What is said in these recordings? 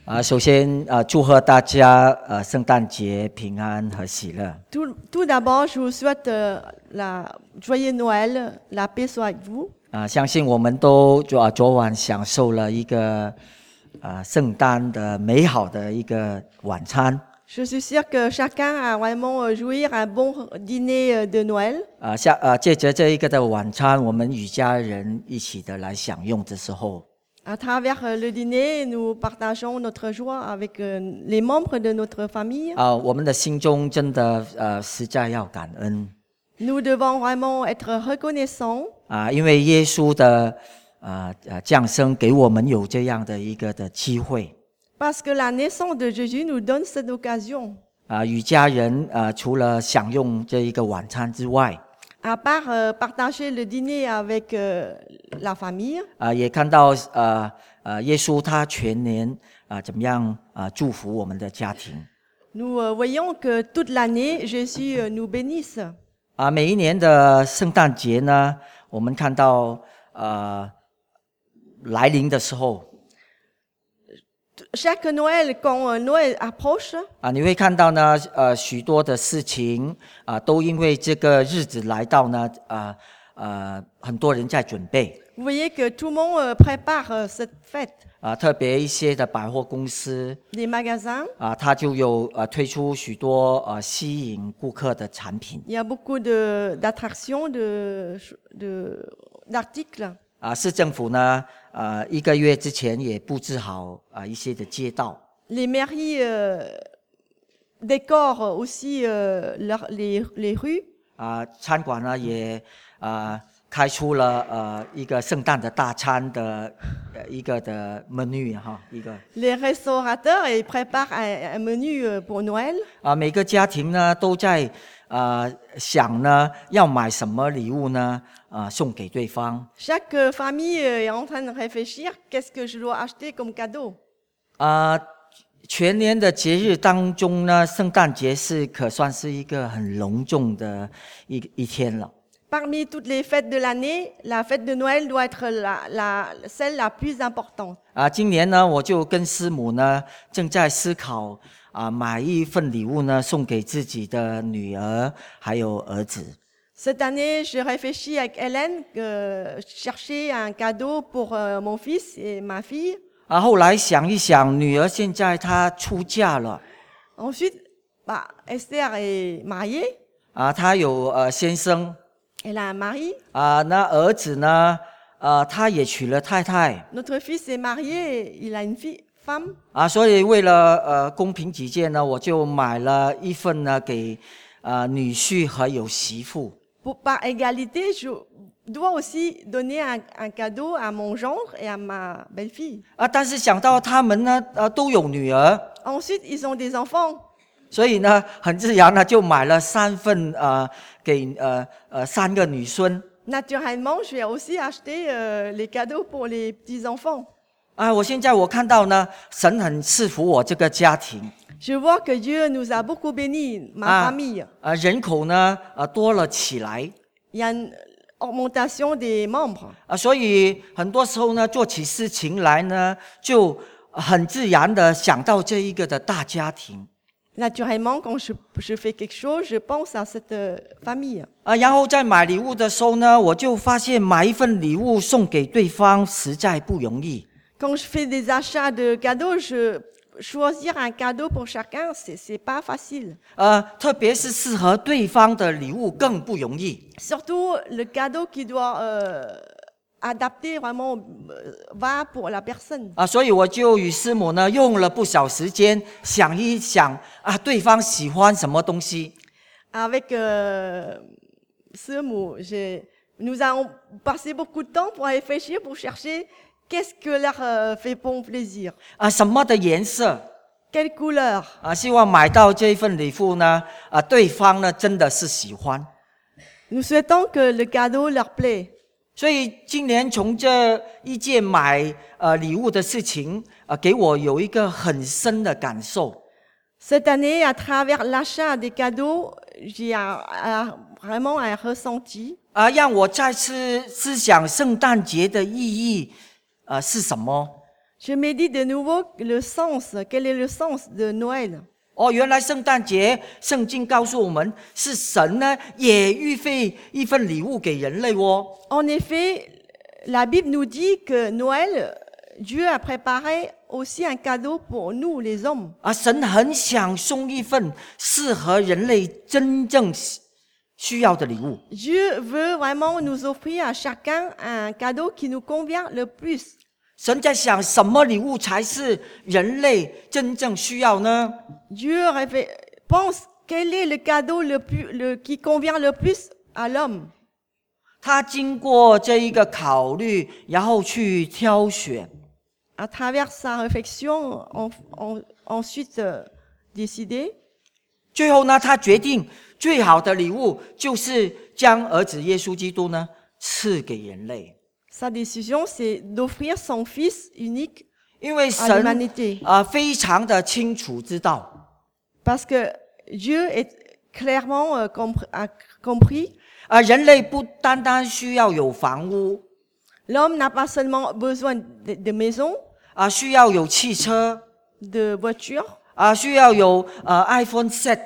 首先祝贺大家圣诞节平安和喜乐。 Tout d'abord, je vous souhaite la joyeux Noël, la paix soit avec vous. 相信我们都昨晚享受了一个圣诞的美好的一个晚餐。 Je suis sûre que chacun a vraiment jouir un bon dîner de Noël. 借着这一个的晚餐，我们与家人一起的来享用的时候。 À travers le dîner, nous partageons notre joie avec les membres de notre famille. 我们的心中真的实在要感恩。 Nous devons vraiment être reconnaissants. 因为耶稣的降生给我们有这样的一个的机会。 Parce que la naissance de Jésus nous donne cette occasion. 与家人除了享用这一个晚餐之外。 À part partager le dîner avec la famille, 也看到耶稣他全年怎么样祝福我们的家庭。 Nous voyons que toute l'année Jésus nous bénisse. 每一年的圣诞节呢，我们看到来临的时候。 Chaque Noël, quand Noël approche, 你会看到呢，许多的事情都因为这个日子来到呢，很多人在准备。 Vous voyez que tout le monde prépare cette fête. 特别一些的百货公司 Les magasins, 它就有推出许多吸引顾客的产品。 il y a beaucoup d'attractions, d'articles. 市政府呢，一个月之前也布置好一些的街道。 Les mairies décorent aussi les rues. 餐馆呢也开出了一个圣诞的大餐的一个的 menu 一个。 Les restaurateurs ils préparent un menu pour Noël. 每个家庭呢都在想呢要买什么礼物呢送给对方。 Chaque famille est en train de réfléchir qu'est-ce que je dois acheter comme cadeau. 全年的节日当中呢，圣诞节是可算是一个很隆重的一天了。 Parmi toutes les fêtes de l'année, la fête de Noël doit être celle la plus importante. 今年呢，我就跟师母呢正在思考买一份礼物呢送给自己的女儿还有儿子。 Cette année, je réfléchis avec Hélène chercher un cadeau pour mon fils et ma fille. 后来想一想，女儿现在她出嫁了。 Ensuite, Esther est mariée. 她有先生。 Elle a un mari. 那儿子呢？他也娶了太太。 Notre fils est marié, il a une femme. 所以为了公平起见呢，我就买了一份呢给女婿和有媳妇。 Par égalité, je dois aussi donner un cadeau à mon gendre et à ma belle-fille. 但是想到他们呢都有女儿。 Ensuite, ils ont des enfants. 所以呢，很自然呢，就买了3份给3个女孙。 Naturellement, je vais aussi acheter les cadeaux pour les petits enfants. 我看到呢，神很赐福我这个家庭。 Je vois que Dieu nous a beaucoup bénis, ma famille. 人口呢多了起来。 Il y a une augmentation des membres. 所以很多时候呢，做起事情来呢，就很自然的想到这一个的大家庭。 Naturellement, quand je fais quelque chose, je pense à cette famille. 然后在买礼物的时候呢，我就发现买一份礼物送给对方实在不容易。 Quand je fais des achats de cadeaux, choisir un cadeau pour chacun, c'est pas facile. 特别是适合对方的礼物更不容易。 Surtout le cadeau qui doit adapter vraiment va pour la personne. 所以我就与师母呢用了不少时间想一想对方喜欢什么东西。 Avec Semu, nous avons passé beaucoup de temps pour réfléchir, pour chercher qu'est-ce que leur fait bon plaisir. 什么的颜色 Quelle couleur. 希望买到这份礼物呢对方呢真的是喜欢。 Nous souhaitons que le cadeau leur plaît. 所以今年从这一件买礼物的事情给我有一个很深的感受。 Cette année, à travers l'achat des cadeaux, j'ai vraiment un ressenti. 让我再次思想圣诞节的意义是什么？ Je médite de nouveau le sens. Quel est le sens de Noël? 原来圣诞节，圣经告诉我们，是神呢也预备一份礼物给人类哦。 En effet, la Bible nous dit que Noël, Dieu a préparé aussi un cadeau pour nous, les hommes. 神很想送一份适合人类真正需要的礼物。 Dieu veut vraiment nous offrir à chacun un cadeau qui nous convient le plus. 神在想，什么礼物才是人类真正需要呢？ Dieu pense quel est le cadeau qui convient le plus à l'homme. 他经过这一个考虑，然后去挑选。 À travers sa réflexion, ensuite décidé. 最后呢，他决定最好的礼物就是将儿子耶稣基督呢赐给人类。 Sa décision, c'est d'offrir son Fils unique 因为 à 神 l'humanité. 非常的清楚知道， Parce que Dieu est clairement a compris. 人类不单单需要有房屋， L'homme n'a pas seulement besoin de maisons, 需要有汽车， de voitures, 需要有iPhone set，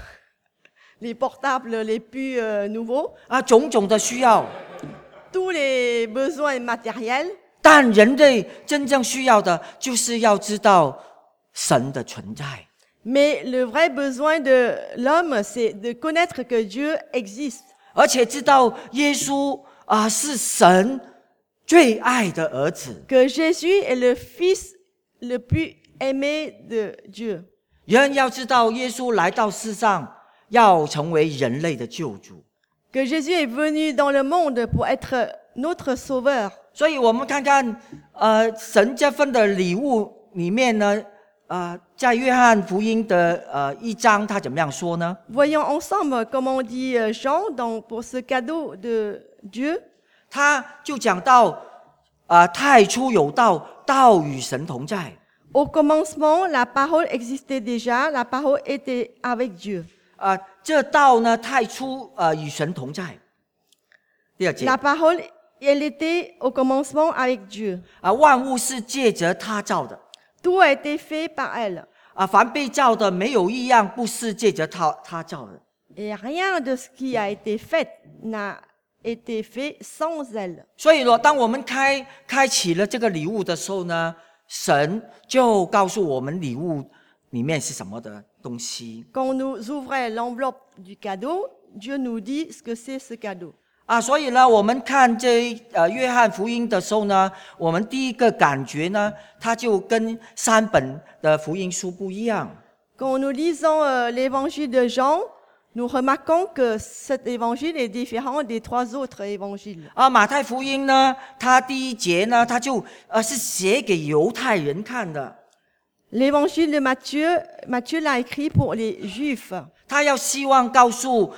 les portables les plus nouveaux, 种种的需要。 tous les besoins matériels. 但人类真正需要的，就是要知道神的存在。 Mais le vrai besoin de l'homme, c'est de connaître que Dieu existe. 而且知道耶稣是神最爱的儿子。 Que Jésus est le Fils le plus aimé de Dieu. 人要知道耶稣来到世上，要成为人类的救主。 Que Jésus est venu dans le monde pour être notre sauveur. 所以我们看看，神这份的礼物里面呢，在约翰福音的1章，他怎么样说呢？ Voyons ensemble comment dit Jean pour ce cadeau de Dieu. 他就讲到，太初有道，道与神同在。 Au commencement, la parole existait déjà, la parole était avec Dieu. 这道呢，太初与神同在。第二节， La parole, elle était au commencement avec Dieu. 万物是借着他造的。 Tout a été fait par elle. 凡被造的，没有一样不是借着他造的。 Et rien de ce qui a été fait n'a été fait sans elle. 所以当我们开启了这个礼物的时候呢，神就告诉我们礼物里面是什么的东西。 Quand nous ouvrons l'enveloppe du cadeau, Dieu nous dit ce que c'est ce cadeau. 所以呢，我们看约翰福音的时候呢，我们第一个感觉呢，它就跟3本的福音书不一样。 Quand nous lisons l'évangile de Jean, nous remarquons que cet évangile est différent des 3 autres évangiles. 马太福音呢，它第1节呢，它就是写给犹太人看的。 L'évangile de Matthieu l'a écrit pour les Juifs. 他要希望告诉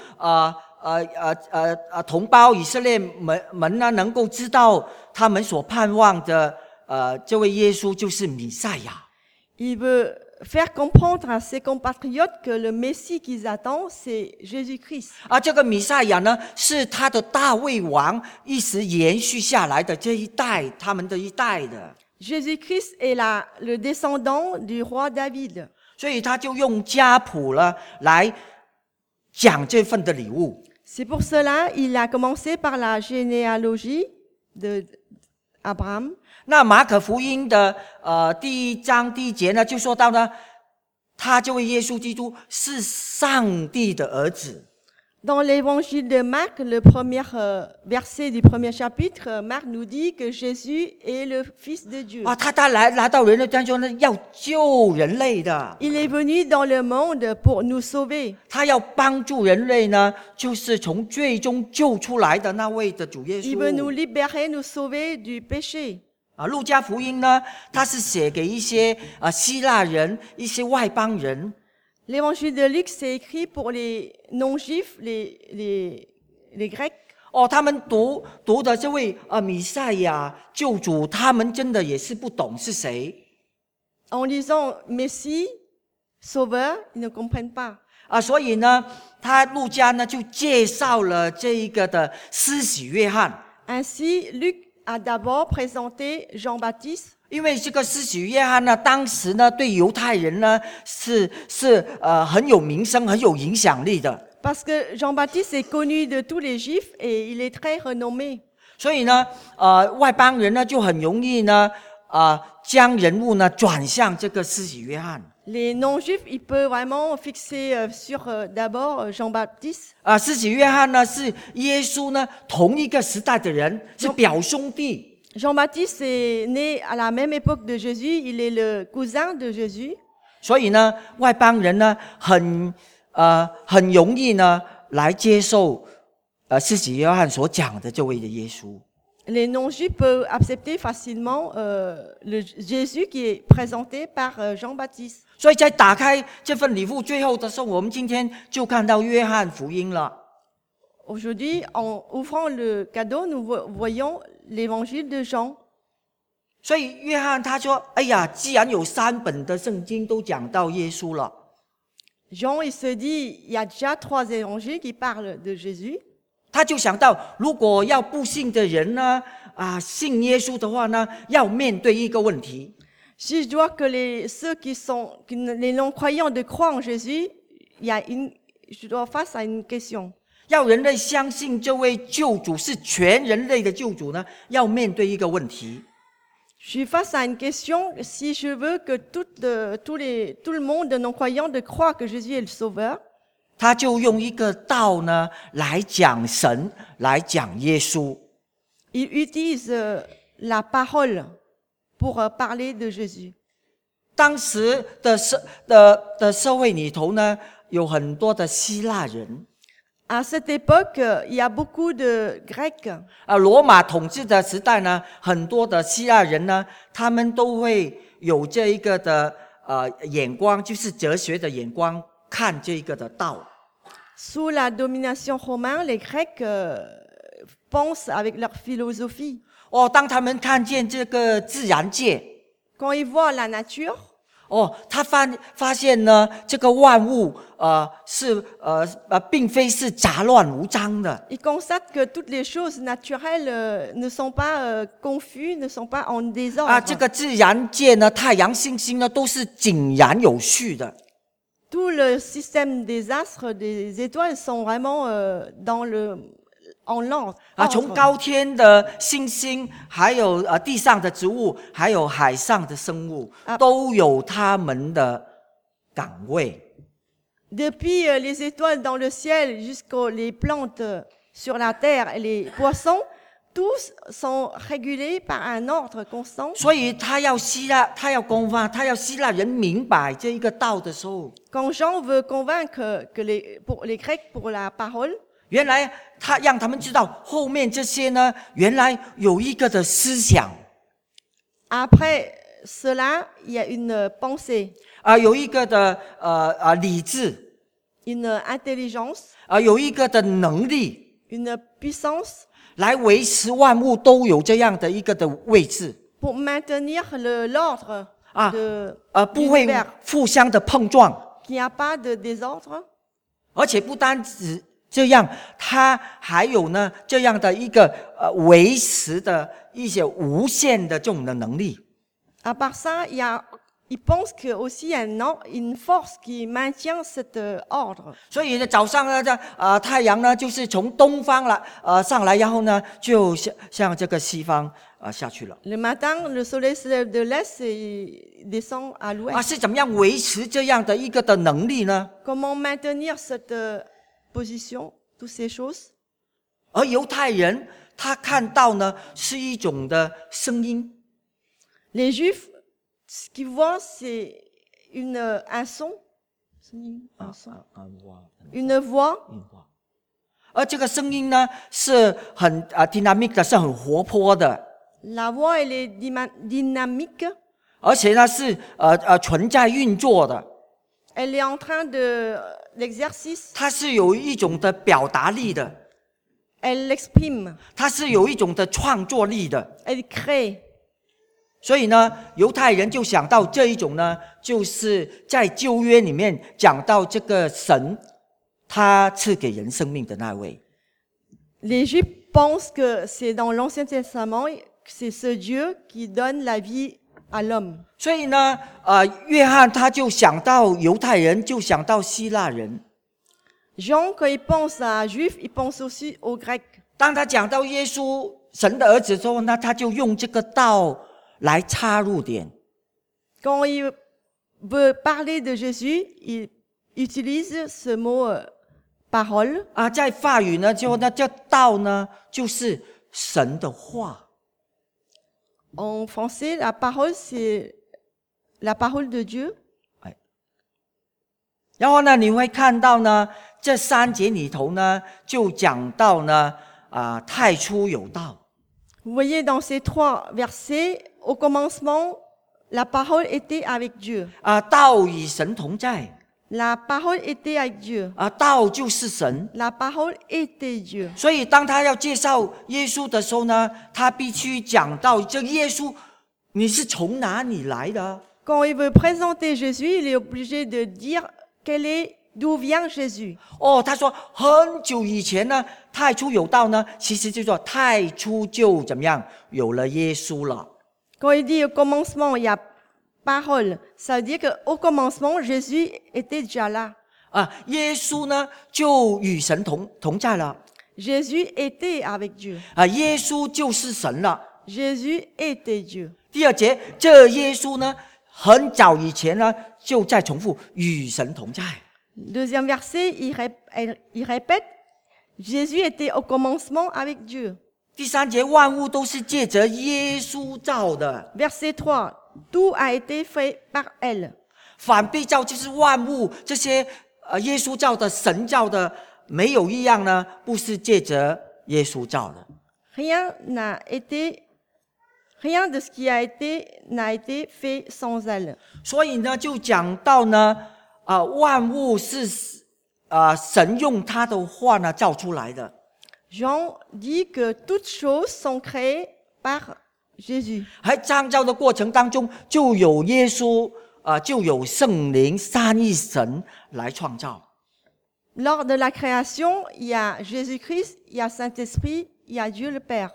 同胞以色列们呢，能够知道他们所盼望的这位耶稣就是弥赛亚。 Il veut faire comprendre à ses compatriotes que le Messie qu'ils attendent, c'est Jésus-Christ. 这个弥赛亚呢，是他的大卫王一直延续下来的这一代，他们的一代的。 Jésus-Christ est le descendant du roi David. 所以他就用家谱了来讲这份的礼物。 C'est pour cela qu'il a commencé par la généalogie d'Abraham. 那马可福音的第1章第1节呢，就说到呢，他这位耶稣基督是上帝的儿子。 Dans l'évangile de Marc, le premier verset du premier chapitre, Marc nous dit que Jésus est le Fils de Dieu. 他来到人类当中呢，要救人类的。 Il est venu dans le monde pour nous sauver. 他要帮助人类呢，就是从最终救出来的那位的主耶 Il veut nous 稣。 libérer, nous sauver du péché. 路加福音呢，他是写给一些希腊人、一些外邦人。 L'évangile de Luc, c'est écrit pour les non-juifs, les Grecs. 他们读的这位弥赛亚救主，他们真的也是不懂是谁。 En lisant Messie, Sauveur, ils ne comprennent pas. 所以呢，路加呢就介绍了这一个的施洗约翰。 Ainsi, Luc a d'abord présenté Jean-Baptiste. 因为这个施洗约翰呢，当时呢对犹太人呢是很有名声、很有影响力的。 Parce que Jean-Baptiste est connu de tous les Juifs et il est très renommé. 所以呢，外邦人呢就很容易呢，将人物呢转向这个施洗约翰。 Les non-juifs, ils peuvent vraiment fixer sur d'abord Jean-Baptiste. 施洗约翰呢是耶稣呢同一个时代的人，是表兄弟。 Jean-Baptiste est né à la même époque de Jésus, il est le cousin de Jésus. 所以呢，外邦人呢很容易呢来接受施洗约翰所讲的这位的耶稣。 Les non-juifs peuvent accepter facilement le Jésus qui est présenté par Jean-Baptiste. 所以在打开这份礼物最后的时候，我们今天就看到约翰福音了。 Aujourd'hui, en ouvrant le cadeau, nous voyons l'évangile de Jean. 所以约翰他说：“哎呀，既然有3本的圣经都讲到耶稣了。” Jean, il se dit, il y a déjà 3 évangiles qui parlent de Jésus. 他就想到，如果要不信的人呢，信耶稣的话呢，要面对一个问题。 Si je dois que les non-croyants de croire en Jésus, je dois face à une question. 要人类相信这位救主是全人类的救主呢，要面对一个问题。 Je suis face à une question. Si je veux que tout le monde non-croyant de croire que Jésus est le Sauveur, 他就用一个道呢来讲神，来讲耶稣。 il utilise la parole pour parler de Jésus. 当时的社会里头呢，有很多的希腊人。 À cette époque, il y a beaucoup de Grecs. 罗马统治的时代呢，很多的希腊人呢，他们都会有这一个的眼光，就是哲学的眼光，看这一个的道。 Sous la domination romaine, les Grecs pensent avec leur philosophie. 当他们看见这个自然界， Quand ils voient la nature, 他发现呢，这个万物并非是杂乱无章的。 ils constatent que toutes les choses naturelles ne sont pas confuses, ne sont pas en désordre. 这个自然界呢，太阳、星星呢，都是井然有序的。 Tout le système des astres, des étoiles sont vraiment en l'ordre. 从高天的星星，还有地上的植物，还有海上的生物，都有他们的岗位。 Depuis les étoiles dans le ciel jusqu'aux les plantes sur la terre et les poissons, tous sont régulés par un ordre constant. 所以他要希腊人明白这一个道的时候， Quand Jean veut convaincre pour les Grecs pour la parole, 原来他让他们知道后面这些呢，原来有一个的思想。 après cela, il y a une pensée, 有一个的理智， une intelligence, 有一个的能力， une puissance 来维持万物都有这样的一个的位置， pour maintenir l'ordre de 不会 l'univers, 互相的碰撞， qu'il n'y a pas de désordre. 而且不单只这样，它还有呢这样的一个维持的一些无限的这种的能力。 À part ça, il pense qu'il y a aussi une force qui maintient cet ordre. 所以呢，早上呢，太阳呢就是从东方上来，然后呢就向这个西方下去了。 Le matin, le soleil se lève de l'est et descend à l'ouest. 是怎么样维持这样的一个的能力呢？ Comment maintenir cette position, toutes ces choses? 而犹太人他看到呢是一种的声音。 Les Juifs, ce qu'ils voient, c'est un son, une voix. 而这个声音呢是很dynamic 的，是很活泼的。 La voix, elle est dynamique. 而且呢是存在运作的。 Elle est en train de l'exercice. 它是有一种的表达力的。 Elle l'exprime. 它是有一种的创作力的。 Elle crée. 所以呢，犹太人就想到这一种呢，就是在旧约里面讲到这个神，他赐给人生命的那位。 Les Juifs pensent que c'est dans l'Ancien Testament, c'est ce Dieu qui donne la vie à l'homme. 所以呢，约翰他就想到犹太人，就想到希腊人。 Jean, quand il pense à Juifs, il pense aussi aux Grecs. 当他讲到耶稣神的儿子之后呢，他就用这个道来插入点。 Quand il veut parler de Jésus, il utilise ce mot parole. 在法语呢，这道呢就是神的话。 En français, la parole, c'est la parole de Dieu. 然后呢，你会看到呢，这3节里头呢，就讲到呢，太初有道。 Vous voyez dans ces 3 versets, au commencement, la parole était avec Dieu. 道与神同在。 La parole était avec Dieu. 道就是神。 La parole était Dieu. 所以当他要介绍耶稣的时候呢，他必须讲到这耶稣，你是从哪里来的？ Quand il veut présenter Jésus, il est obligé de dire d'où vient Jésus. 他说很久以前呢，太初有道呢，其实就说太初就怎么样，有了耶稣了。 Quand il dit au commencement, il y a parole, ça veut dire qu'au commencement, Jésus était déjà là. 耶稣呢就与神同在了。 Jésus était avec Dieu. 耶稣就是神了。 Jésus était Dieu. 第2节，这耶稣呢，很早以前呢，就在重复与神同在。 Deuxième verset, il répète, Jésus était au commencement avec Dieu. 第3节，万物都是借着耶稣造的。 Verset 3, tout a été fait par elle. 反被造就是万物，这些耶稣造的、神造的，没有一样呢，不是借着耶稣造的。 Rien de ce qui a été n'a été fait sans elle. 所以呢，就讲到呢，万物是神用他的话呢造出来的。 Jean dit que toutes choses sont créées par Jésus. 在创造的过程当中，就有耶稣，就有圣灵三一神来创造。 Lors de la création, il y a Jésus-Christ, il y a Saint-Esprit, il y a Dieu le Père.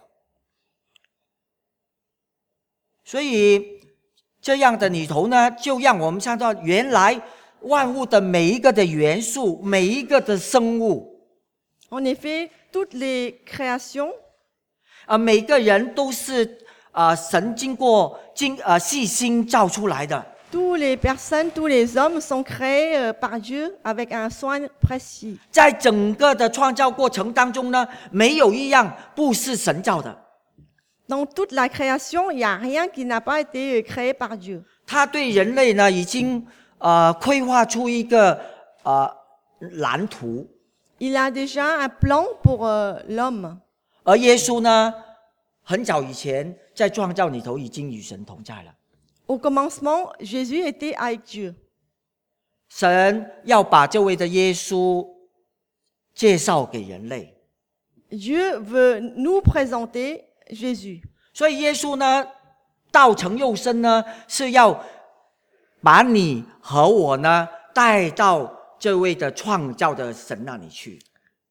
所以这样的里头呢，就让我们看到原来万物的每一个的元素，每一个的生物， En effet, toutes les créations, 每个人都是神经过细心造出来的。 toutes les personnes, tous les hommes sont créés par Dieu avec un soin précis. 在整个的创造过程当中呢，没有一样不是神造的。 Dans toute la création, il n'y a rien qui n'a pas été créé par Dieu. 他对人类呢，已经规划出一个蓝图。 Il a déjà un plan pour l'homme. 而耶稣呢，很早以前在创造里头已经与神同在了。 Au commencement, Jésus était avec Dieu. 神要把这位的耶稣介绍给人类， Dieu veut nous présenter Jésus. 所以耶稣呢，道成肉身呢，是要把你和我呢带到这位的创造的神那里去。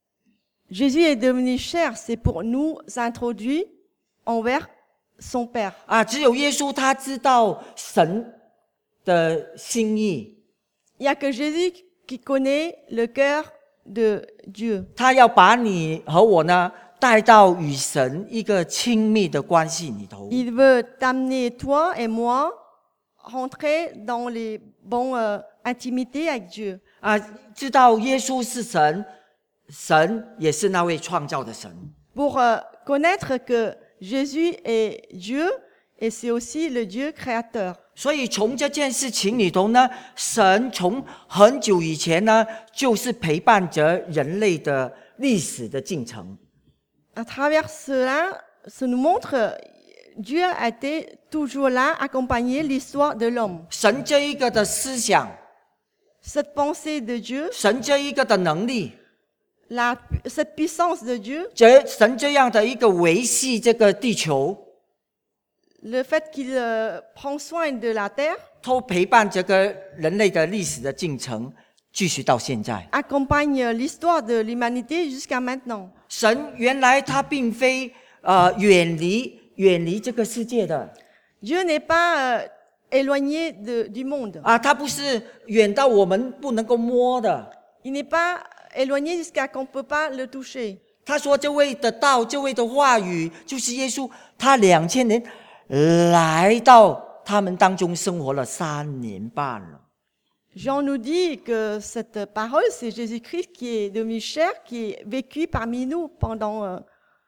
Jésus est devenu chair, c'est pour nous introduire envers son Père. 只有耶稣他知道神的心意， Il n'y a que Jésus qui connaît le cœur de Dieu. 他要把你和我呢带到与神一个亲密的关系里头。 Il veut t'amener, toi et moi, rentrer dans les bonnes intimités avec Dieu. 知道耶稣是神，神也是那位创造的神。 Pour connaître que Jésus est Dieu et c'est aussi le Dieu créateur. 所以从这件事情里头呢，神从很久以前呢，就是陪伴着人类的历史的进程。 À travers cela, ça nous montre Dieu a été toujours là, accompagner l'histoire de l'homme. 神这一个的思想， Cette pensée de Dieu, 神这一个的能力， cette puissance de Dieu, 神这样的一个维系这个地球， le fait qu'il prend soin de la terre, 都陪伴这个人类的历史的进程，继续到现在。 accompagne l'histoire de l'humanité jusqu'à maintenant. 神原来他并非远离这个世界的， Dieu n'est pas éloigné du monde. 啊，它不是远到我们不能够摸的。 Il n'est pas éloigné jusqu'à qu'on ne peut pas le toucher. 他说这位的道，这位的话语，就是耶稣，他2000年来到他们当中生活了3年半了。 Jean nous dit que cette parole, c'est Jésus-Christ qui est devenu chair, qui est vécu parmi nous pendant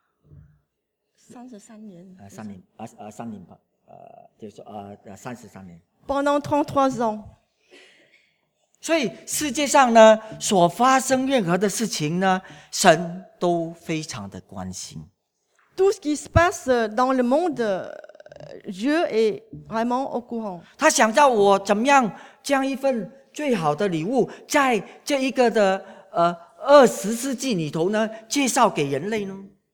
33年。 3年3年半，就是33年。 Pendant 33 ans. 所以世界上呢，所发生任何的事情呢，神都非常的关心。 Tout ce qui se passe dans le monde, Dieu est vraiment au courant. 他想到我怎么样将一份最好的礼物，在这一个的20世纪里头呢，介绍给人类呢？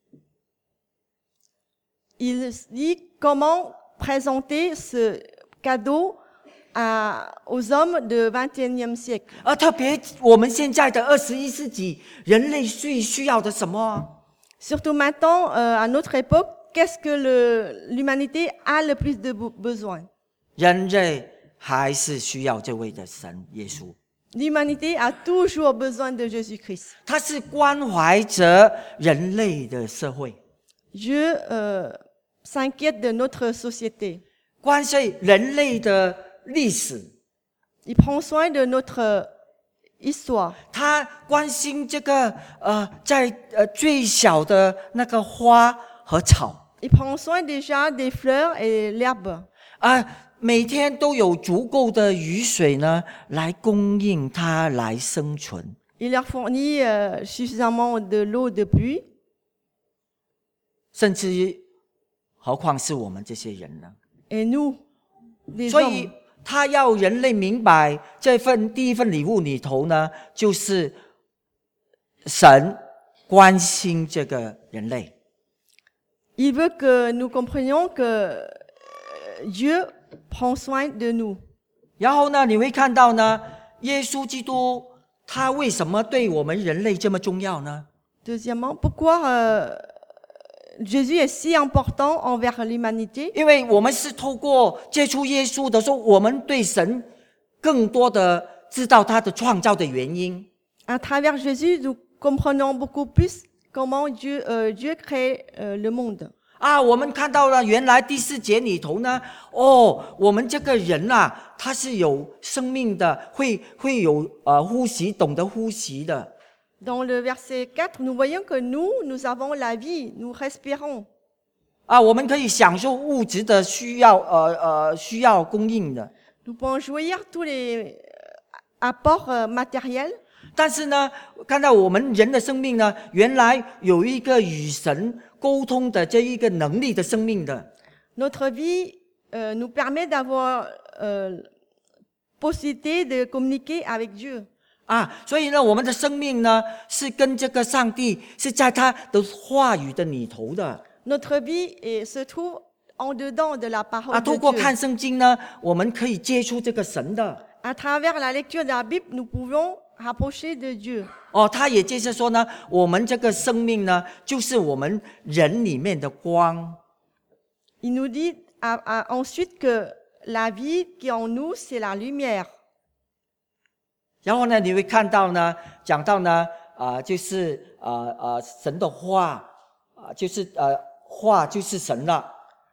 Il dit comment présenter ce cadeau aux hommes du XXIe siècle. 而特别我们现在的21世纪，人类最需要的什么？ Surtout maintenant, à notre époque, qu'est-ce que l'humanité a le plus de besoin? 人类还是需要这位的神耶稣。 L'humanité a toujours besoin de Jésus-Christ. 他是关怀着人类的社会， Dieu s'inquiète de notre société. 关心人类的历史， Il prend soin de notre histoire. 他关心这个在最小的那个花和草 Il prend soin déjà des fleurs et l'herbe. 每天都有足够的雨水呢，来供应它来生存。 Il leur fournit suffisamment de l'eau de pluie. 甚至何况是我们这些人呢？ Et nous, les 所以 hommes, 他要人类明白这份第一份礼物里头呢，就是神关心这个人类。 il veut que nous comprenions que Dieu prend soin de nous. 然后呢，你会看到呢，耶稣基督他为什么对我们人类这么重要呢？ Deuxièmement, pourquoi Jésus est si important envers l'humanité? 因为我们是透过接触耶稣的时候，我们对神更多的知道他的创造的原因。 À travers Jésus, nous comprenons beaucoup plus comment Dieu crée le monde. 我们看到了原来第4节里头呢，我们这个人他是有生命的，会有呼吸，懂得呼吸的。 Dans le verset 4, nous voyons que nous avons la vie, nous respirons. 我们可以享受物质的需要供应的。 Nous pouvons jouir tous les apports matériels. 但是呢，看到我们人的生命呢，原来有一个与神沟通的这一个能力的生命的。 Notre vie nous permet d'avoir possibilité de communiquer avec Dieu. 所以呢，我们的生命呢，是跟这个上帝是在他的话语的里头的。 Notre vie se trouve en dedans de la parole 透 de 过 Dieu. 看圣经呢，我们可以接触这个神的。 À travers la lecture de la Bible, nous pouvons rapprocher de Dieu. 他也就是说呢，我们这个生命呢，就是我们人里面的光。 Il nous dit ensuite que la vie qui est en nous, c'est la lumière. 然后呢，你会看到呢，讲到呢，就是神的话，就是话就是神了。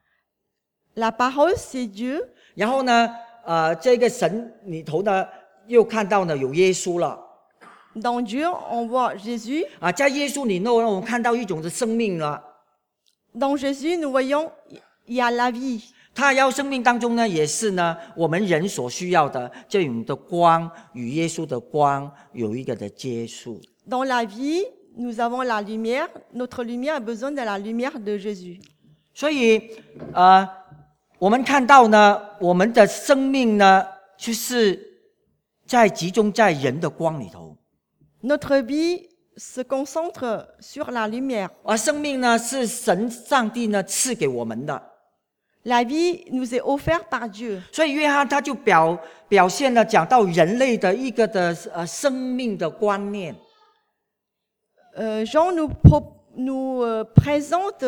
La parole, c'est Dieu. 然后呢，这个神里头呢，又看到呢有耶稣了。 Dans Dieu, on voit Jésus. 在耶稣里头呢，我们看到一种的生命了。 Dans Jésus, nous voyons il y a la vie. 他要生命当中呢，也是呢，我们人所需要的这种的光，与耶稣的光有一个的接触。 Dans la vie, nous avons la lumière. Notre lumière a besoin de la lumière de Jésus. 所以，我们看到呢，我们的生命呢，就是在集中在人的光里头。 Notre vie se concentre sur la lumière. 而生命呢，是神上帝呢赐给我们的。 La vie nous est offerte par Dieu. 所以约翰他就表现了讲到人类的一个的生命的观念。 Jean présente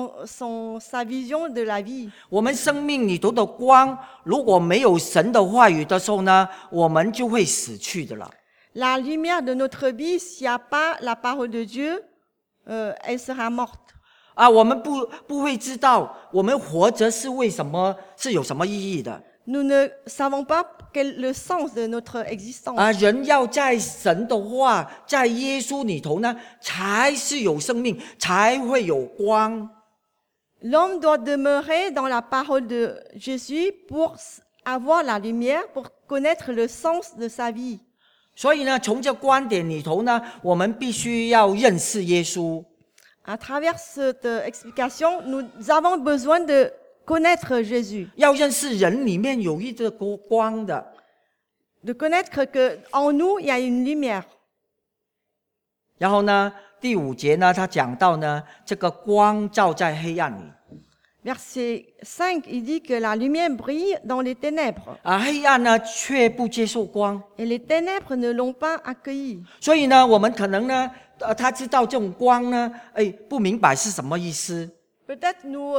sa vision de la vie. 我们生命里头的光，如果没有神的话语的时候呢，我们就会死去的了。 La lumière de notre vie, s'il n'y a pas la parole de Dieu, elle sera morte. 啊，我们不会知道我们活着是为什么，是有什么意义的。 Nous ne savons pas quel est le sens de notre existence. 啊，人要在神的话，在耶稣里头呢，才是有生命，才会有光。 L'homme doit demeurer dans la parole de Jésus pour avoir la lumière, pour connaître le sens de sa vie. 所以呢，从这观点里头呢，我们必须要认识耶稣。 À travers cette explication, nous avons besoin de connaître Jésus, 要认识人里面有一个光的。 de connaître qu'en nous, il y a une lumière. 然后呢，第5节呢，他讲到呢，这个光照在黑暗里。 Verset 5, il dit que la lumière brille dans les ténèbres. 啊，黑暗呢却不接受光。 Et les ténèbres ne l'ont pas accueilli. 所以呢，我们可能呢，他知道这种光呢，不明白是什么意思。 Peut-être nous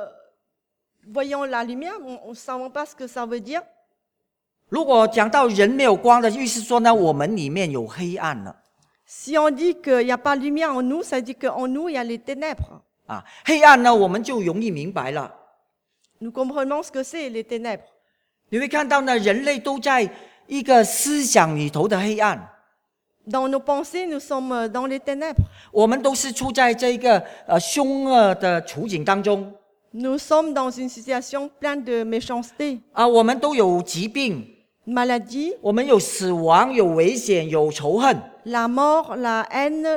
voyons la lumière, on ne savons pas ce que ça veut dire. 如果讲到人没有光的意思说呢，我们里面有黑暗了。 Si on dit qu'il n'y a pas de lumière en nous, ça dit qu'en nous, il y a les ténèbres. 啊，黑暗呢，我们就容易明白了。 Nous comprenons ce que c'est, les ténèbres. 你会看到呢，人类都在一个思想里头的黑暗。 Dans nos pensées, nous sommes dans les ténèbres. 我们都是处在这个凶恶的处境当中。 Nous sommes dans une situation pleine de méchanceté, 啊，我们都有疾病， maladie, 我们有死亡，有危险，有仇恨。 la mort, la haine,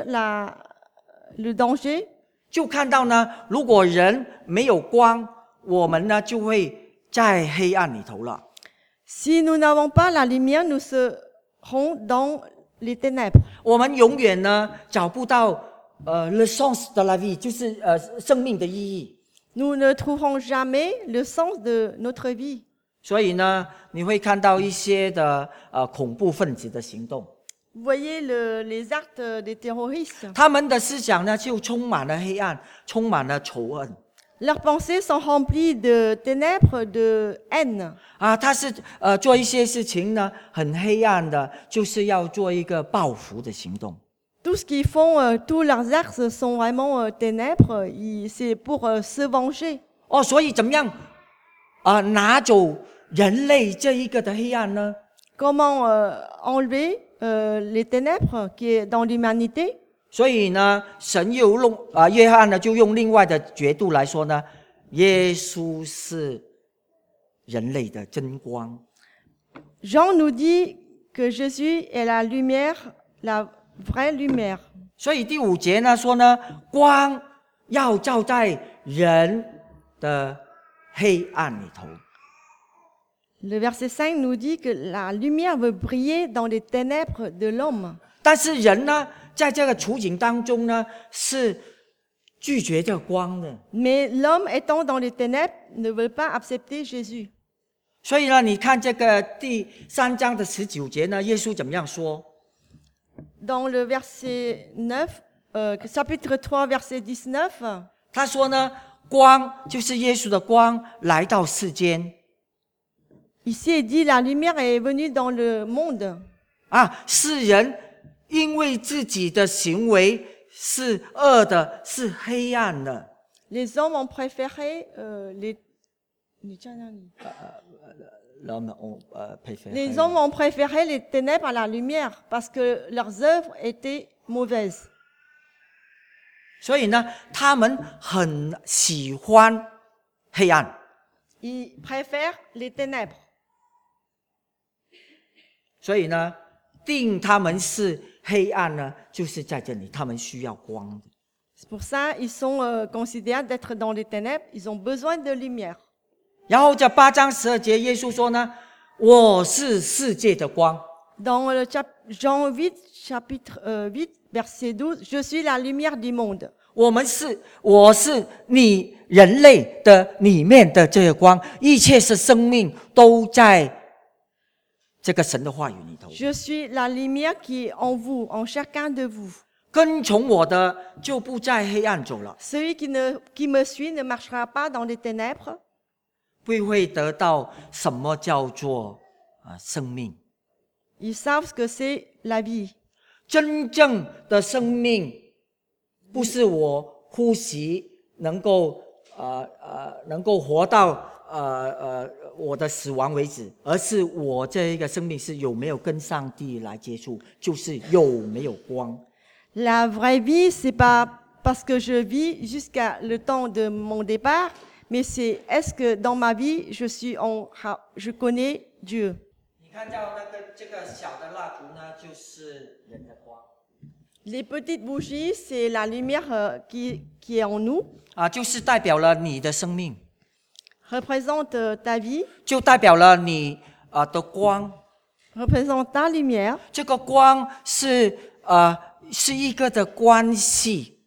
le danger. 就看到呢，如果人没有光，我们呢就会在黑暗里头了。 Si nous n'avons pas la lumière, nous serons dans les ténèbres. 我们永远呢找不到le sens de la vie， 就是生命的意义。 Nous ne trouverons jamais le sens de notre vie. 所以呢，你会看到一些的恐怖分子的行动， Vous voyez les actes des terroristes. 他们的思想呢就充满了黑暗，充满了仇恨。 Leurs pensées sont remplies de ténèbres, de haine. 啊，他是做一些事情呢很黑暗的，就是要做一个报复的行动。 Tout ce qu'ils font, tous leurs actes sont vraiment ténèbres. C'est pour se venger. 哦，所以怎么样拿走人类这一个的黑暗呢？ Comment enlever les ténèbres qui est dans l'humanité? 所以呢，神又用约翰呢就用另外的角度来说呢，耶稣是人类的真光。 Jean nous dit que Jésus est la lumière, la vraie lumière. 所以第5节呢说呢，光要照在人的黑暗里头。 Le verset 5 nous dit que la lumière veut briller dans les ténèbres de l'homme. 但是人呢，在这个处境当中呢，是拒绝这个光的。 Mais l'homme étant dans les ténèbres ne veut pas accepter Jésus. 所以呢，你看这个第3章的19节呢，耶稣怎么样说？ Dans le verset 9, chapitre 3, verset 19, 他说呢，光就是耶稣的光来到世间 ici il dit la lumière est venue dans le monde. 啊，世人因为自己的行为是恶的，是黑暗的。 Les hommes ont préféré les hommes ont préféré les ténèbres à la lumière parce que leurs œuvres étaient mauvaises. 所以呢，他们很喜欢黑暗。 Ils préfèrent les ténèbres. 所以呢，定他们是黑暗呢，就是在这里，他们需要光的。 C'est pour ça ils sont considérés d'être dans les ténèbres. Ils ont besoin de lumière. 然后在8章12节，耶稣说呢：“我是世界的光。” Dans Jean 8, chapitre 8, verset 12, je suis la lumière du monde. 我是你人类的里面的这个光，一切是生命都在这个神的话语里头。 Je suis la lumière qui est en vous, en chacun de vous. 跟从我的就不在黑暗走了， Celui qui me suit ne marchera pas dans les ténèbres. 不会得到什么叫做生命。 Ils savent ce que c'est la vie. 真正的生命，不是我呼吸能够活到我的死亡为止，而是我这一个生命是有没有跟上帝来接触，就是有没有光。 La vraie vie, c'est pas parce que je vis jusqu'à le temps de mon départ, mais c'est est-ce que dans ma vie, je connais Dieu. 你看到这个小的蜡烛呢，就是人的光 Les petites bougies, c'est la lumière qui est en nous, 就是代表了你的生命， représente ta vie, 就代表了你的光。 représente ta lumière. 这个光是一个的关系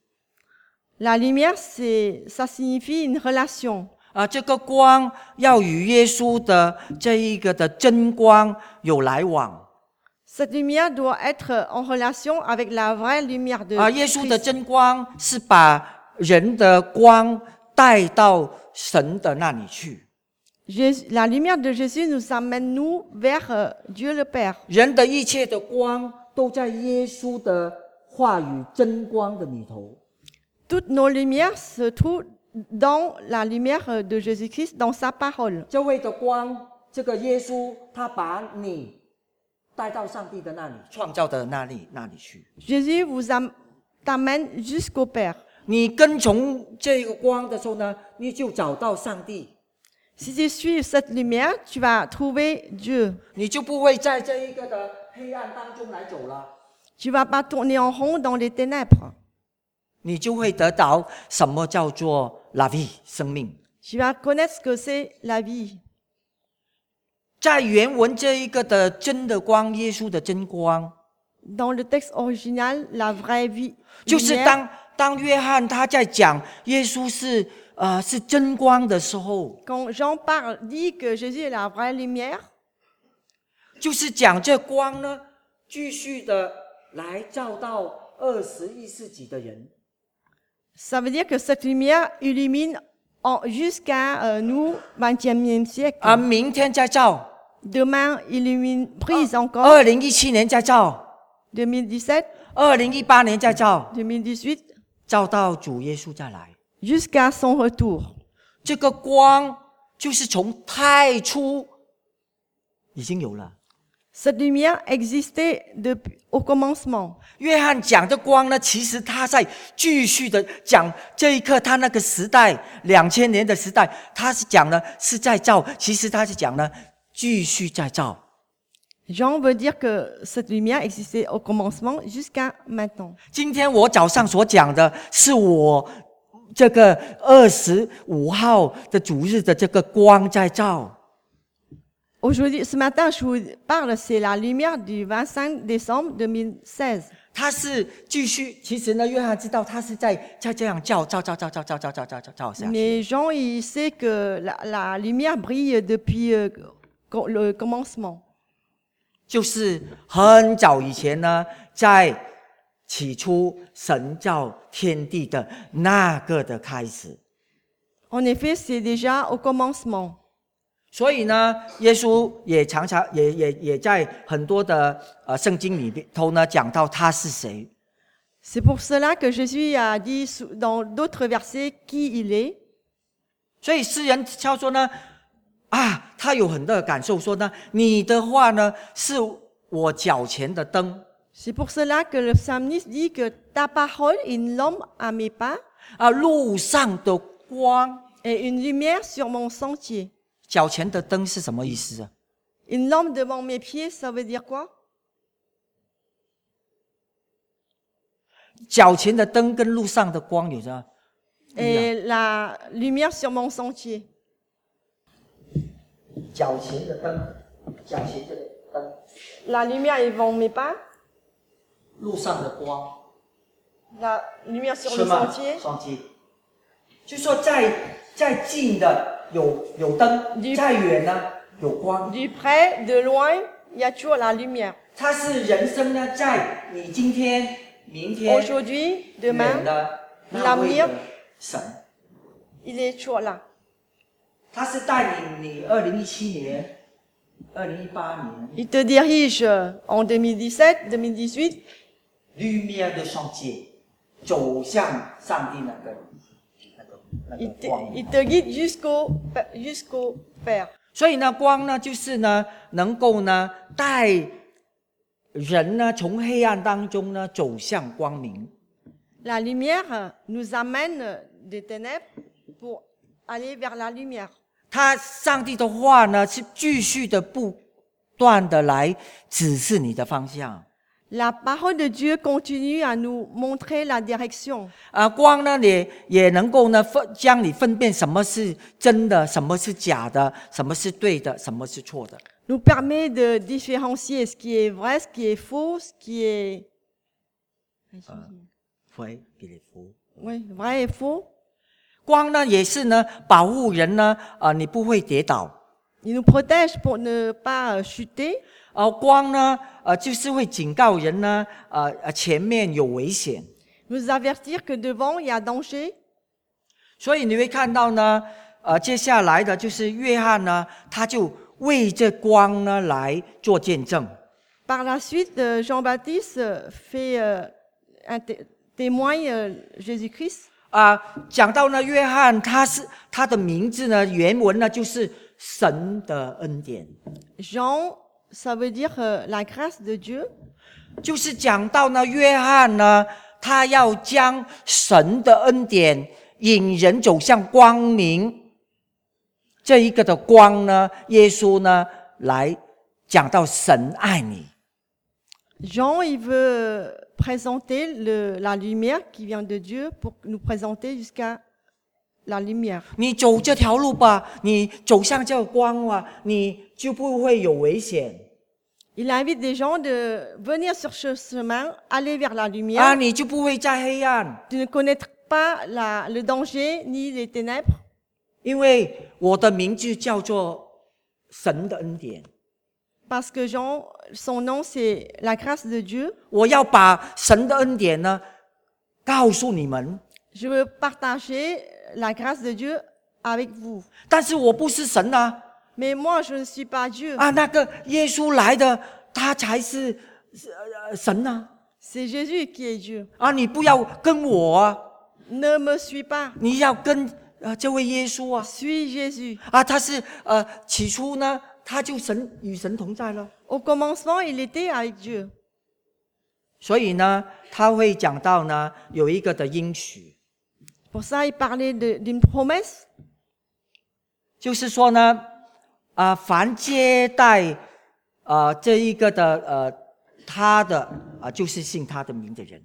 La lumière, ça signifie une relation. 这个光要与耶稣的这一个的真光有来往 Cette lumière doit être en relation avec la vraie lumière de 耶稣的 Christ. 真光是把人的光带到神的那里去， La lumière de Jésus nous amène, nous, vers Dieu le Père. 人的一切的光都在耶稣的话语真光的里头。 Toutes nos lumières se trouvent dans la lumière de Jésus-Christ, dans sa parole. 这位的光，这个耶稣，他把你带到上帝的那里，创造的那里去。 Jésus t'amène jusqu'au Père. 你跟从这个光的时候呢，你就找到上帝， Si tu suis cette lumière, tu vas trouver Dieu. 你就不会在这一个的黑暗当中来走了， Tu vas pas tourner en rond dans les ténèbres. 你就会得到什么叫做 la vie 生命。 Tu vas connaître ce que c'est la vie. 在原文这一个的真的光，耶稣的真光， Dans le texte original, la vraie vie. 就是 lumière, 当约翰他在讲耶稣是真光的时候， quand Jean dit que Jésus est la vraie lumière, 就是讲这光呢，继续的来照到21世纪的人。 ça veut dire que cette lumière illumine jusqu'à nous, 20e siècle. 明天再照， Demain, illumine, brise encore. 2017年再照， 2017, 2018年再照， 2018, 照到主耶稣再来。 jusqu'à son retour. 这个光就是从太初已经有了。 Cette lumière existait au commencement. 约翰讲的光呢，其实他在继续的讲这一刻，他那个时代2000年的时代，他是讲呢是在照，其实他是讲呢继续在照。 Jean veut dire que cette lumière existait au commencement jusqu'à maintenant. 今天我早上所讲的是我这个25号的主日的这个光在照。 Aujourd'hui, ce matin, je vous parle, c'est la lumière du 25 décembre 2016. 他是继续，其实呢，约翰知道他是在这样照下去。 Mais Jean, il sait que la lumière brille depuis le commencement. 就是很早以前呢，在起初神造天地的那个的开始。 En effet, c'est déjà au commencement. 所以呢，耶稣也常常也在很多的圣经里头呢讲到他是谁。 C'est pour cela que Jésus a dit dans d'autres versets qui il est. 所以诗人他说呢，他有很多的感受，说呢，你的话呢是我脚前的灯。 C'est pour cela que le psalmiste dit que ta parole est une lampe à mes pas 路上的光。 et une lumière sur mon sentier. 脚前的灯是什么意思啊？ Une lampe devant mes pieds, ça veut dire quoi? 脚前的灯跟路上的光有着 Et la lumière sur mon sentier. 脚前的灯，脚前的灯， La lumière est devant mes pas, 路上的光， la lumière sur 是 le 吗？ sentier. 双击，就说在近的有灯，再远呢有光。 Du près, de loin, il y a toujours la lumière. 它是人生呢，在你今天明天 aujourd'hui, 远 demain, 的那位的神， il est toujours là. 他是带领你2017年、2018年 Il te dirige en 2017, 2018, lumière de chantier 走向上帝那个 il 光。 il te guide jusqu'au Père. 所以呢，光呢，就是呢，能够呢带人呢从黑暗当中呢走向光明。 La lumière nous amène des ténèbres pour aller vers la lumière. 上帝的话呢是继续的不断的来指示你的方向。 La parole de Dieu continue à nous montrer la direction. 光呢也能够呢将你分辨什么是真的，什么是假的，什么是对的，什么是错的。 Nous permet de différencier ce qui est vrai, ce qui est faux, ce qui est... Oui, vrai et faux. 光呢也是呢保护人呢你不会跌倒。 Il nous protège pour ne pas chuter. 光呢就是会警告人呢前面有危险。 Nous avertir que devant il y a danger. 所以你会看到呢接下来的就是约翰呢他就为这光呢来做见证。 Par la suite, Jean-Baptiste fait témoigne Jésus-Christ. 讲到呢约翰他的名字呢原文呢就是神的恩典。 Jean, ça veut dire la grâce de Dieu. 就是讲到呢约翰呢他要将神的恩典引人走向光明，这一个的光呢耶稣呢来讲到神爱你。 Jean, il veut présenter la lumière qui vient de Dieu pour nous présenter jusqu'à la lumière. 你走这条路吧，你走向这个光啊，你就不会有危险。 Il invite des gens de venir sur ce chemin, aller vers la lumière. 你就不会在黑暗。 Tu ne connais pas le danger ni les ténèbres. 因为我的名字叫做神的恩典。 Parce que Jean, son nom, c'est la grâce de Dieu. 我要把神的恩典呢告诉你们。 Je veux partager la grâce de Dieu avec vous. 但是我不是神啊。 Mais moi, je ne suis pas Dieu. 那个耶稣来的，他才是神啊。 C'est Jésus qui est Dieu. 你不要跟我啊， Ne me suis pas. 你要跟这位耶稣啊。 Suis Jésus. 他是起初呢，他就与神同在了。 Au commencement, il était avec Dieu. 所以呢，他会讲到呢，有一个的应许， Pour ça, il parlait d'une promesse. 就是说呢，凡接待这一个的他的就是信他的名的人。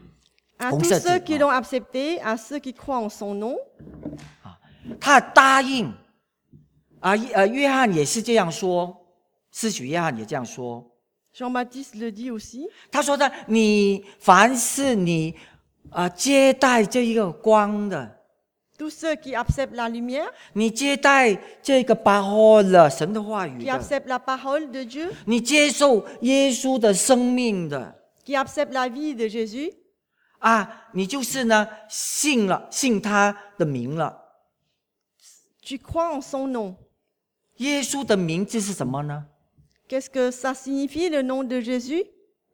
À tous ceux qui l'ont accepté, à ceux qui croient en son nom. 他答应约翰也是这样说，施洗约翰也这样说。 Jean-Baptiste le dit aussi. 他说呢，凡是你接待这一个光的， Tous ceux qui acceptent la lumière, 你接待这个巴霍了神的话语 qui 的， acceptent la parole de Dieu, 你接受耶稣的生命的 qui acceptent la vie de Jésus, 你就是呢信他的名了。 tu crois en son nom. 耶稣的名字是什么呢？ Qu'est-ce que ça signifie, le nom de Jésus?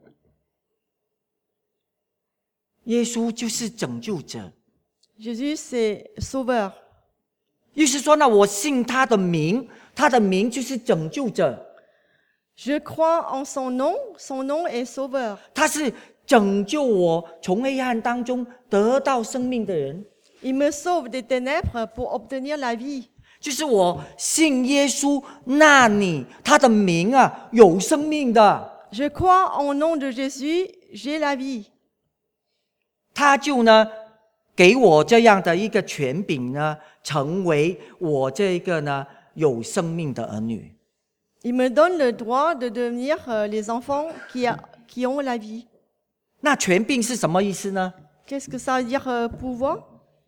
耶稣就是拯救者。 Jésus, c'est sauveur. 意思说呢，我信他的名，他的名就是拯救者。 Je crois en son nom est sauveur. 他是拯救我从黑暗当中得到生命的人。 Il me sauve des ténèbres pour obtenir la vie. 就是我信耶稣，那他的名有生命的。 Je crois en nom de Jésus, j'ai la vie. 他就呢给我这样的一个权柄呢，成为我这个呢有生命的儿女。 Il me donne le droit de devenir les enfants qui ont la vie. 那权柄是什么意思呢？ Qu'est-ce que ça veut dire pouvoir?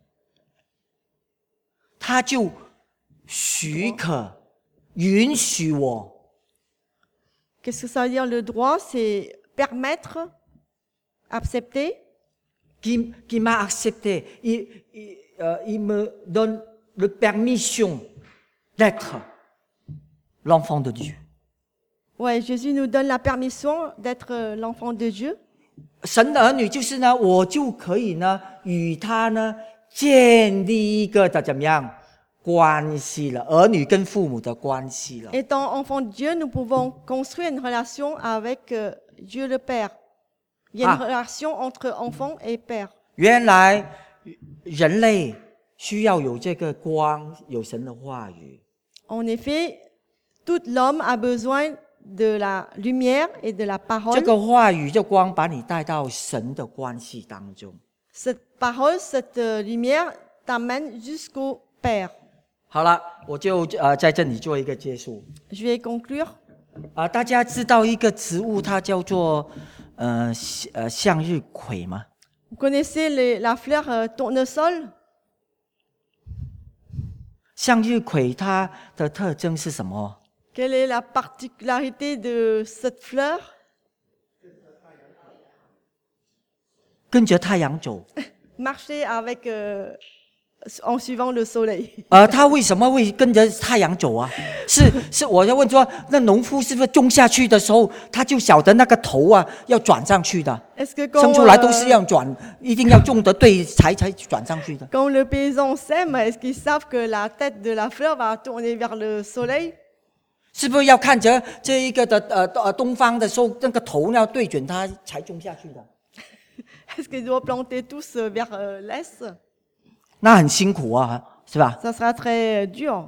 他就许可、允许我。 Qu'est-ce que ça veut dire le droit? C'est permettre accepté, qui m'a accepté. Il me donne la permission d'être l'enfant de Dieu. Ouais, Jésus nous donne la permission d'être l'enfant de Dieu. 神的儿女就是呢，我就可以呢与他呢建立一个的怎么样关系了，儿女跟父母的关系了。 Étant enfant de Dieu, nous pouvons construire une relation avec Dieu le Père. Il y a une relation entre enfant et père. 原来人类需要有这个光，有神的话语。 En effet, tout l'homme a besoin de la lumière et de la 这 parole. 个话语这光把你带到神的关系当中。 Cette parole, cette lumière t'amène jusqu'au Père. 好了，我就在这里做一个结束。 Je vais conclure. 大家知道一个植物，它叫做向日葵吗？ Vous connaissez la fleur tournesol? 向日葵它的特征是什么？ Quelle est la particularité de cette fleur? 跟着太阳走。 Marcher avec, en suivant le soleil. 它为什么会跟着太阳走啊？是，我要问说，那农夫是不是种下去的时候，他就晓得那个头啊要转上去的， Est-ce que 生 quand, 出来都是要转，一定要种得对才转上去的。 quand le paysan sème, est-ce qu'ils savent que la tête de la fleur va tourner vers le soleil? 是不是要看着这一个的东方的时候，那个头要对准它才种下去的？ Est-ce qu'ils doivent planter tous vers l'est? 那很辛苦啊，是吧？ Ça sera très dur.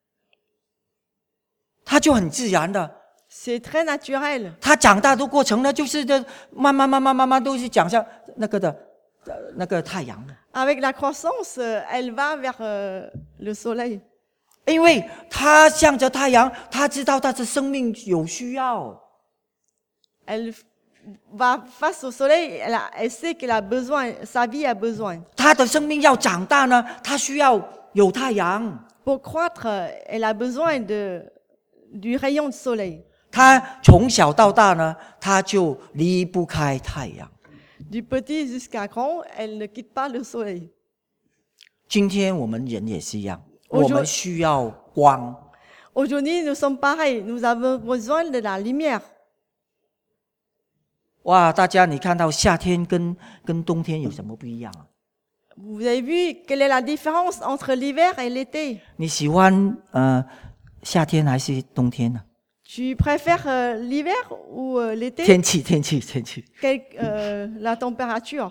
它就很自然的， C'est très naturel. 它长大的过程呢，就是慢慢都是讲像那个太阳的， Avec la croissance, elle va vers le soleil. 因为它向着太阳，它知道它的生命有需要。 Elle va face au soleil, elle sait qu'elle a besoin, sa vie a besoin. 它的生命要长大呢，它需要有太阳。 Pour croître, elle a besoin du rayon de soleil. 它从小到大呢，它就离不开太阳。 Du petit jusqu'à grand, elle ne quitte pas le soleil. 今天我们人也是一样， 我我们需要光。 Aujourd'hui, nous sommes pareils. Nous avons besoin de la lumière. 哇，大家你看到夏天跟冬天有什么不一样啊？ Vous avez vu quelle est la différence entre l'hiver et l'été? 你喜欢夏天还是冬天呢？ Tu préfères l'hiver ou l'été? 天气。 La température.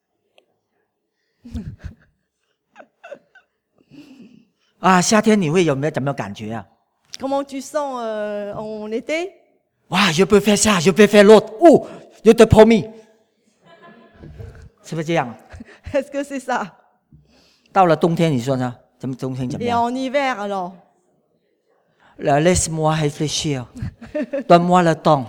夏天你会有没有怎么感觉啊？ Comment tu sens en été? 哇，je peux faire ça, je peux faire l'autre. Oh, je te promis. 是不是这样？ Est-ce que c'est ça? 到了冬天，你说呢？冬天怎么 Et 样 en hiver alors? ？Laisse-moi réfléchir. Donne-moi le temps.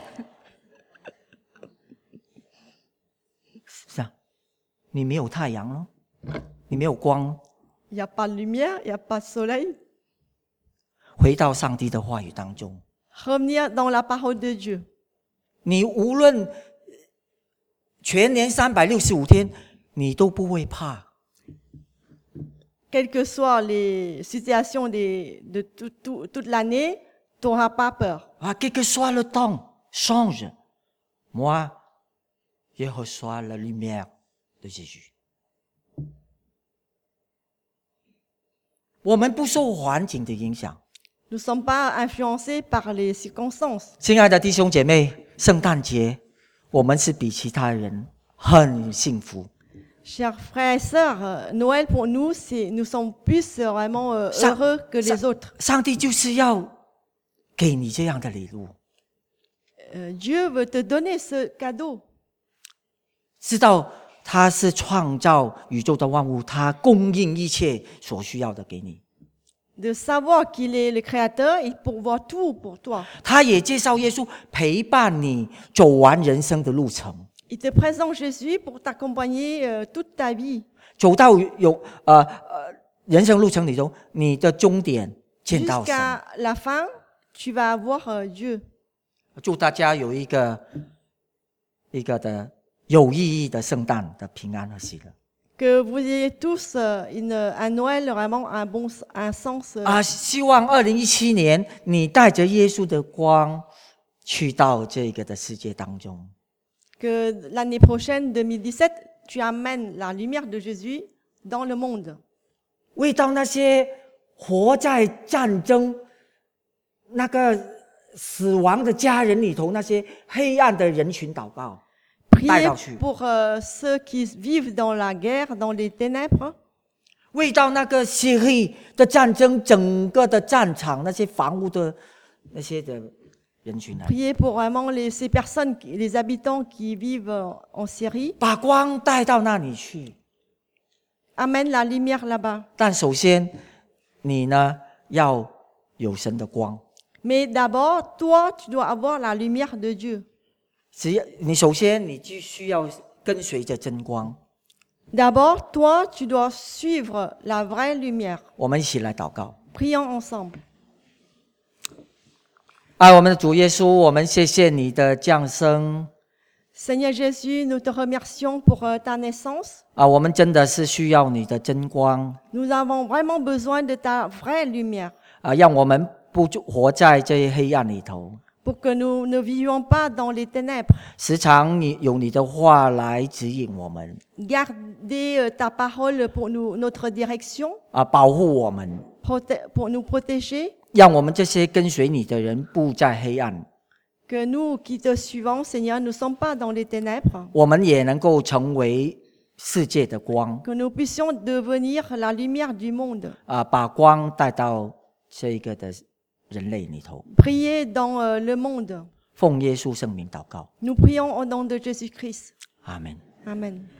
是啊，你没有太阳了，你没有光了。 Il n'y a pas de lumière, il n'y a pas de soleil. 回到上帝的话语当中， Revenir dans la parole de Dieu. 你无论全年365天，你都不会怕。 Quelles que soient les situations de toute l'année, tu n'auras pas peur. Quel que soit le temps, change. Moi, je reçois la lumière de Jésus. 我们不受环境的影响。 Nous ne sommes pas influencés par les circonstances. 亲爱的弟兄姐妹，圣诞节我们是比其他人很幸福。 Chers frères et sœurs, Noël pour nous, nous sommes plus vraiment heureux que les autres. 上帝就是要给你这样的礼物， Dieu veut te donner ce cadeau. 知道他是创造宇宙的万物，他供应一切所需要的给你。 De savoir qu'il est le Créateur, il pourvoit tout pour toi. 他也介绍耶稣陪伴你走完人生的路程， Il te présente Jésus pour t'accompagner toute ta vie. 走到人生路程里头，你的终点见到神。 Jusqu'à la fin, tu vas avoir Dieu. 祝大家有一个有意义的圣诞的平安和喜乐。 Que vous ayez tous un Noël vraiment un sens. 希望2017年你带着耶稣的光去到这个的世界当中。 Que l'année prochaine, 2017, tu amènes la lumière de Jésus dans le monde. 为到那些活在战争、那个死亡的家人里头那些黑暗的人群祷告。 Priez pour ceux qui vivent dans la guerre, dans les ténèbres. 为到那个西黑的战争整个的战场那些房屋的那些的人群来， Priez pour vraiment ces personnes, les habitants qui vivent en Syrie. 把光带到那里去。 Amène la lumière là-bas. 但首先，你呢要有神的光。 Mais d'abord, toi, tu dois avoir la lumière de Dieu. 只要你首先你就需要跟随着真光。 D'abord, toi, tu dois suivre la vraie lumière. 我们一起来祷告。 Prions ensemble. 爱我们的主耶稣，我们谢谢你的降生。 Seigneur Jésus, nous te remercions pour ta naissance. 我们真的是需要你的真光。 Nous avons vraiment besoin de ta vraie lumière. 让我们不活在这些黑暗里头。 Pour que nous ne vivions pas dans les ténèbres. 时常用你的话来指引我们。 Garder ta parole pour notre direction. 保护我们。 Pour nous protéger. 让我们这些跟随你的人不在黑暗。 Que nous qui te suivons, Seigneur, ne sommes pas dans les ténèbres. 我们也能够成为世界的光。 Que nous puissions devenir la lumière du monde. 把光带到这个的人类里头。 Priez dans le monde. 奉耶稣圣名祷告。 Nous prions au nom de Jésus-Christ. Amen. Amen.